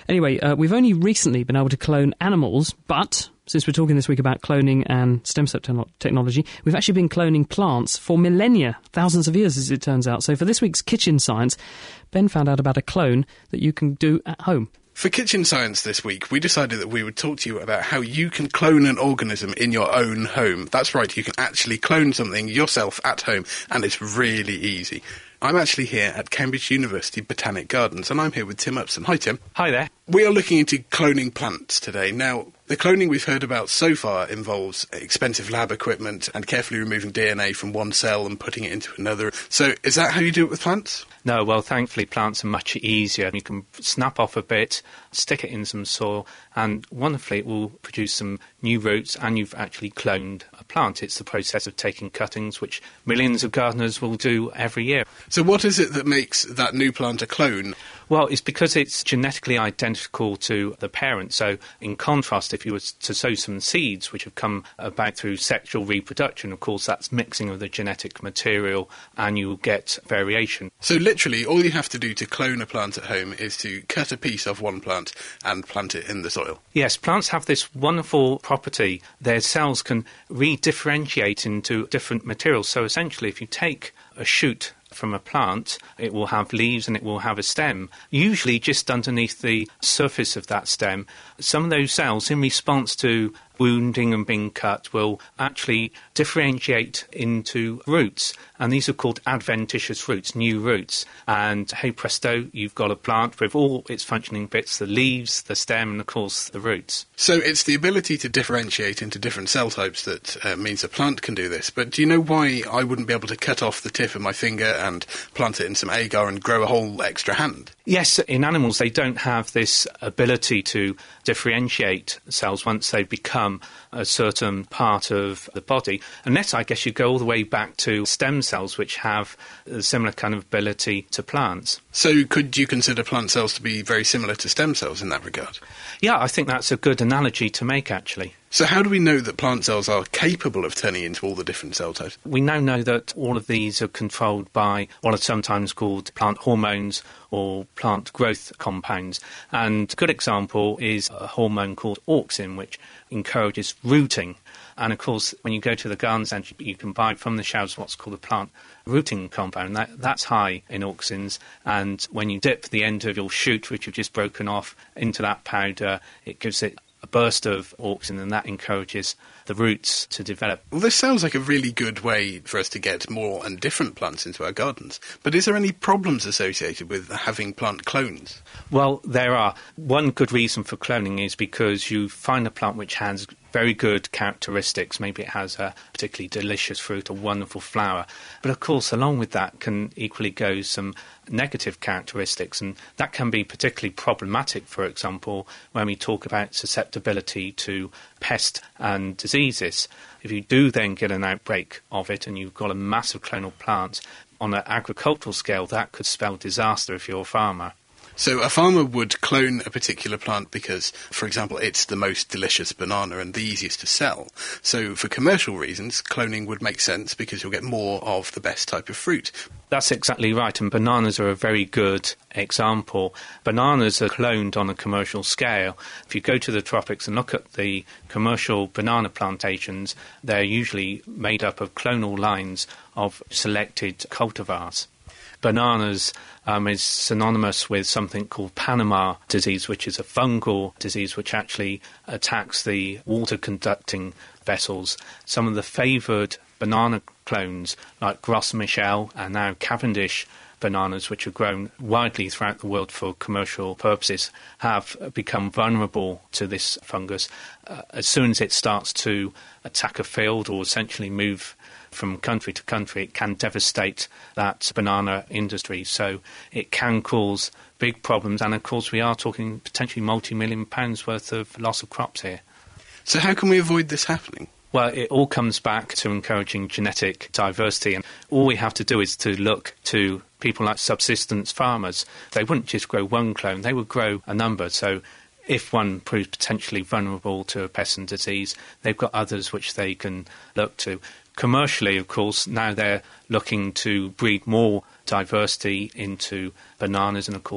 Anyway, we've only recently been able to clone animals, but since we're talking this week about cloning and stem cell technology, we've actually been cloning plants for millennia, thousands of years as it turns out. So for this week's Kitchen Science, Ben found out about a clone that you can do at home. For Kitchen Science this week, we decided that we would talk to you about how you can clone an organism in your own home. That's right, you can actually clone something yourself at home, and it's really easy. I'm actually here at Cambridge University Botanic Gardens, and I'm here with Tim Upson. Hi, Tim. Hi there. We are looking into cloning plants today. Now, the cloning we've heard about so far involves expensive lab equipment and carefully removing DNA from one cell and putting it into another. So is that how you do it with plants? No, well, thankfully, plants are much easier. You can snap off a bit, stick it in some soil, and wonderfully it will produce some new roots, and you've actually cloned a plant. It's the process of taking cuttings, which millions of gardeners will do every year. So what is it that makes that new plant a clone? Well, it's because it's genetically identical to the parent. So, in contrast, if you were to sow some seeds which have come about through sexual reproduction, of course, that's mixing of the genetic material and you'll get variation. So, literally, all you have to do to clone a plant at home is to cut a piece of one plant and plant it in the soil. Yes, plants have this wonderful property. Their cells can redifferentiate into different materials. So, essentially, if you take a shoot from a plant, it will have leaves and it will have a stem, usually just underneath the surface of that stem. Some of those cells, in response to wounding and being cut, will actually differentiate into roots, and these are called adventitious roots, new roots. And hey presto, you've got a plant with all its functioning bits, the leaves, the stem, and of course the roots. So it's the ability to differentiate into different cell types that means a plant can do this. But do you know why I wouldn't be able to cut off the tip of my finger and plant it in some agar and grow a whole extra hand? Yes, in animals they don't have this ability to differentiate cells once they become a certain part of the body, unless I guess you go all the way back to stem cells, which have a similar kind of ability to plants. So could you consider plant cells to be very similar to stem cells in that regard? Yeah, I think that's a good analogy to make, actually. So how do we know that plant cells are capable of turning into all the different cell types? We now know that all of these are controlled by what are sometimes called plant hormones or plant growth compounds. And a good example is a hormone called auxin, which encourages rooting. And of course, when you go to the garden centre, you can buy from the shelves what's called a plant rooting compound. That's high in auxins. And when you dip the end of your shoot, which you've just broken off, into that powder, it gives it a burst of auxin, and that encourages the roots to develop. Well, this sounds like a really good way for us to get more and different plants into our gardens. But is there any problems associated with having plant clones? Well, there are. One good reason for cloning is because you find a plant which has very good characteristics. Maybe it has a particularly delicious fruit, a wonderful flower. But of course, along with that can equally go some negative characteristics, and that can be particularly problematic, for example, when we talk about susceptibility to pest and diseases. If you do then get an outbreak of it and you've got a massive clonal plant, on an agricultural scale, that could spell disaster if you're a farmer. So a farmer would clone a particular plant because, for example, it's the most delicious banana and the easiest to sell. So for commercial reasons, cloning would make sense because you'll get more of the best type of fruit. That's exactly right, and bananas are a very good example. Bananas are cloned on a commercial scale. If you go to the tropics and look at the commercial banana plantations, they're usually made up of clonal lines of selected cultivars. Bananas is synonymous with something called Panama disease, which is a fungal disease which actually attacks the water-conducting vessels. Some of the favoured banana clones, like Gros Michel and now Cavendish bananas, which are grown widely throughout the world for commercial purposes, have become vulnerable to this fungus. As soon as it starts to attack a field or essentially move from country to country, it can devastate that banana industry. So it can cause big problems, and of course we are talking potentially multi-million pounds worth of loss of crops here. So how can we avoid this happening? Well, it all comes back to encouraging genetic diversity, and all we have to do is to look to people like subsistence farmers. They wouldn't just grow one clone, they would grow a number. So if one proves potentially vulnerable to a pest and disease, they've got others which they can look to. Commercially, of course, now they're looking to breed more diversity into bananas, and of course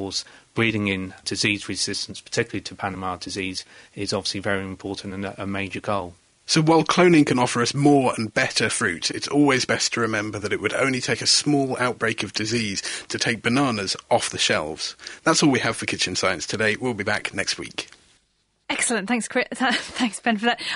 breeding in disease resistance, particularly to Panama disease, is obviously very important and a major goal. So while cloning can offer us more and better fruit, it's always best to remember that it would only take a small outbreak of disease to take bananas off the shelves. That's all we have for Kitchen Science today. We'll be back next week. Excellent. Thanks, Chris. Thanks, Ben, for that.